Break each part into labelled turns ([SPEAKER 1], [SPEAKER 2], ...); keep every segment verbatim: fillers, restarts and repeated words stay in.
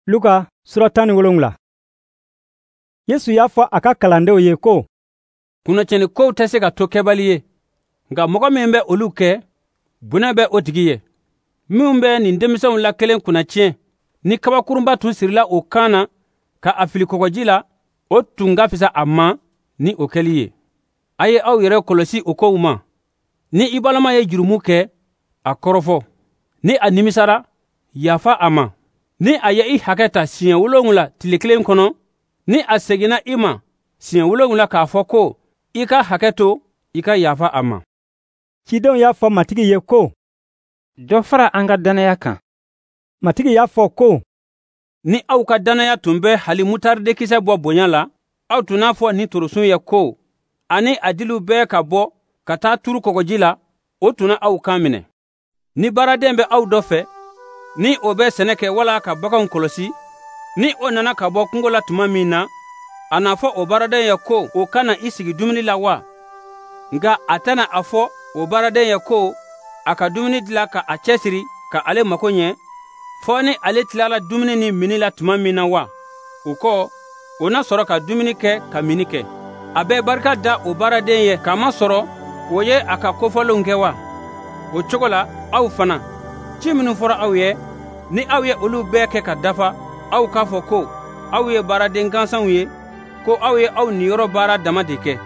[SPEAKER 1] Luka sura tan ni wolonwula. Yesu y'a fɔ a ka kalandenw ye ko
[SPEAKER 2] kunnacɛni kow tɛ se ka to kɛbali ye, nka mɔgɔ min bɛ olu kɛ, bonya bɛ o tigi ye. Minnu bɛ nin denmisɛnw la kelen kunnacɛn, ni kabakurunba tun sirila o kan na ka a fili kɔgɔji la, o tun ka fisa a ma ni o kɛli ye. A ye aw yɛrɛ kɔlɔsi o kow ma. Ni i balama ye jurumu kɛ, a kɔrɔfɔ. Ni a nimisara, yafa a ma. Ni a ye i hakɛ ta siɲɛ wolonwula tile kelen kɔnɔ, ni a seginna i ma siɲɛ wolonwula k'a fɔ ko i ka hakɛ to, i ka yafa a ma.
[SPEAKER 1] Cidenw y'a fɔ matigi ye ko
[SPEAKER 3] dɔ fara an ka dannaya kan.
[SPEAKER 1] Matigi y'a fɔ ko
[SPEAKER 2] ni aw ka dannaya tun bɛ hali mutardekisɛ bɔ bonya la, aw tun n'a fɔ ni torosun ye ko ani a diliw bɛɛ ka bɔ ka taa turu kɔgɔji la, o tun na aw kan minɛ. Ni baaraden bɛ aw dɔ fɛ, ni o bɛ sɛnɛ kɛ wala ka baganw kɔlɔsi, ni o nana ka bɔ kungo la tuma min na, a n'a fɔ o baaraden ye ko o kana i sigi dumuni la wa? Nka a tɛna a fɔ o baaraden ye ko a ka dumuni dilan ka a cɛsiri ka ale mako ɲɛ, fɔ ni ale tilala dumuni ni mini la tuma min na wa? O kɔ, o na sɔrɔ ka dumuni kɛ ka mini kɛ. A bɛ barika da o baaraden ye k'a masɔrɔ o ye a ka kofɔlenw kɛ wa? O cogo la, aw fana, ci minnu fɔra aw ye, ni aw ye olu bɛɛ kɛ ka dafa, aw k'a fɔ ko aw ye baaraden gansanw ye, ko aw ye aw niyɔrɔ baara dama de kɛ.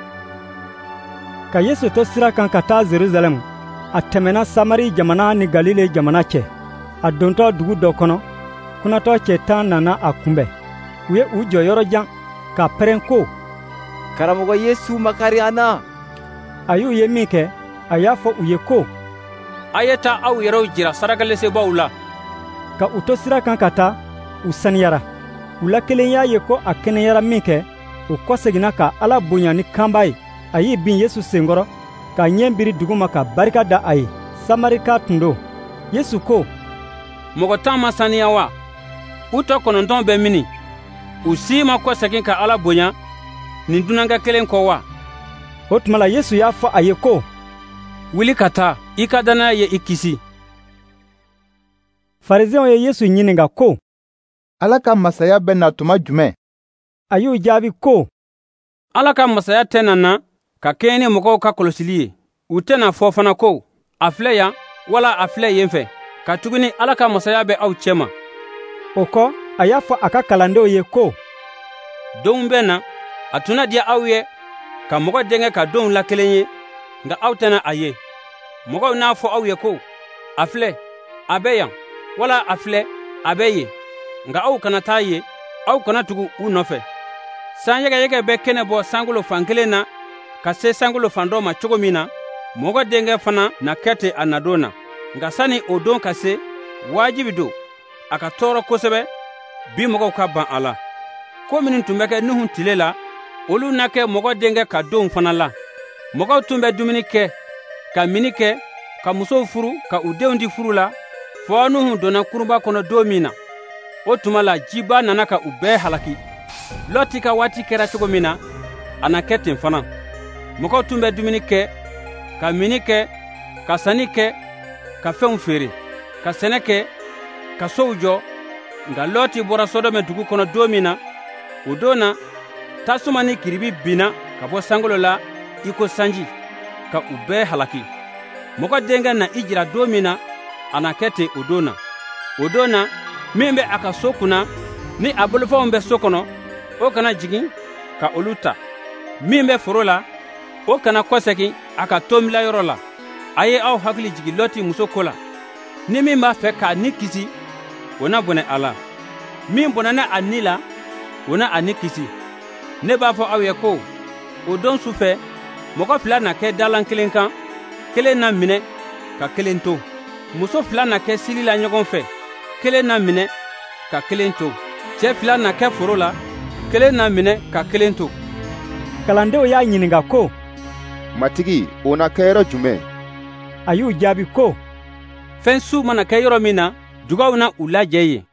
[SPEAKER 1] Ka Yesu to sira kan ka taa Jerusalem, a tɛmɛna Samari jamana ni Galile jamana cɛ. A dontɔ dugu dɔ kɔnɔ, kunnatɔ cɛ tan nana a kunbɛn. U ye u jɔ yɔrɔ jan k'a pɛrɛn ko
[SPEAKER 4] karamɔgɔ Yesu makari an na.
[SPEAKER 1] A y'u ye min kɛ, a y'a fɔ u ye ko
[SPEAKER 2] a ye taa aw yɛrɛw jira sarakalesebaaw la.
[SPEAKER 1] Ka u to sira kan ka taa, u saniyara. U la kelen y'a ye ko a kɛnɛyara min kɛ, o kɔseginna ka Ala bonya ni kanba ye. A y'i bin Yesu senkɔrɔ, k'a ɲɛ biri duguma ka barika da a ye. Samarika tun don. Yesu ko
[SPEAKER 2] mɔgɔ tan ma saniya wa? U tɔ kɔnɔntɔn bɛ mini? U si ma kɔsegin ka Ala bonya nin dunankɛ kelen kɔ wa?
[SPEAKER 1] O tuma la Yesu y'a fɔ a ye ko
[SPEAKER 2] wuli ka taa, i ka dannaya ye i kisi.
[SPEAKER 1] Farisɛnw ye Yesu ɲininka ko
[SPEAKER 5] Ala ka masaya bɛ na tuma jumɛn?
[SPEAKER 1] A y'u jaabi ko
[SPEAKER 2] Ala ka masaya tɛ na na ka kɛɲɛ ni mɔgɔw ka kɔlɔsili ye. U tɛna fɔ fana ko a filɛ yan wala a filɛ yen fɛ, katuguni Ala ka masaya bɛ aw cɛma.
[SPEAKER 1] O kɔ, a y'a fɔ a ka kalandenw ye ko
[SPEAKER 2] donw bɛ na, a tun na diya aw ye ka mɔgɔ denkɛ ka donw la kelen ye, nka aw tɛna a ye. Mɔgɔw n'a fɔ aw ye ko a filɛ, a bɛ yan, wala a filɛ, a bɛ yen, nka aw kana taa ye, aw kana tugu u nɔfɛ. San yɛgɛyɛgɛ bɛ kɛnɛ bɔ sankolo fan kelen na ka se sankolo fan dɔ ma cogo min na, mɔgɔ denkɛ fana na kɛ ten a nadon na. Nka sani o don ka se, waajibi don a ka tɔɔrɔ kosɛbɛ, bi mɔgɔw ka ban a la. Ko minnu tun bɛ kɛ Nuhun tile la, olu na kɛ mɔgɔ denkɛ ka donw fana la. Mɔgɔw tun bɛ dumuni kɛ, ka mini kɛ, ka musow furu, ka u denw di furu la, fɔ Nuhun donna kurunba kɔnɔ don min na. O tuma la jiba nana ka u bɛɛ halaki. Lɔti ka waati kɛra cogo min na, a na kɛ ten fana. Mɔgɔw tun bɛ dumuni kɛ, ka mini kɛ, ka sanni kɛ, ka fɛnw feere, ka sɛnɛ kɛ, ka sow jɔ. Nka Lɔti bɔra Sodɔmɛ dugu kɔnɔ don min na, o don na tasuma ni kiribi binna ka bɔ sankolo la i ko sanji, ka u bɛɛ halaki. Mɔgɔ denkɛ na i jira don min na, a na kɛ ten o don na. O don na, min bɛ a ka so kunna ni a bolofɛnw bɛ so kɔnɔ, o kana jigin ka olu ta. Min bɛ foro la, o kana kɔsegin a ka tomilayɔrɔ la. A ye aw hakili jigi Lɔti muso ko la. Ni min b'a fɛ k'a ni kisi, o na bɔnɛ a la. Min bɔnɛna a ni la, o na a ni kisi. Ne b'a fɔ aw ye ko o don su fɛ, mɔgɔ fila na kɛ dalan kelen kan, kelen na minɛ ka kelen to. Muso fila na kɛ sili la ɲɔgɔn fɛ, kelen na minɛ ka kelen to. Cɛ fila na kɛ foro la, kelen na minɛ ka kelen to.
[SPEAKER 1] Kalandenw y'a ɲininka ko
[SPEAKER 5] Matigi, o na kɛ yɔrɔ jumɛn?
[SPEAKER 1] A y'u jaabi ko
[SPEAKER 2] fɛn su mana kɛ yɔrɔ min na, jugaw na u lajɛ yen.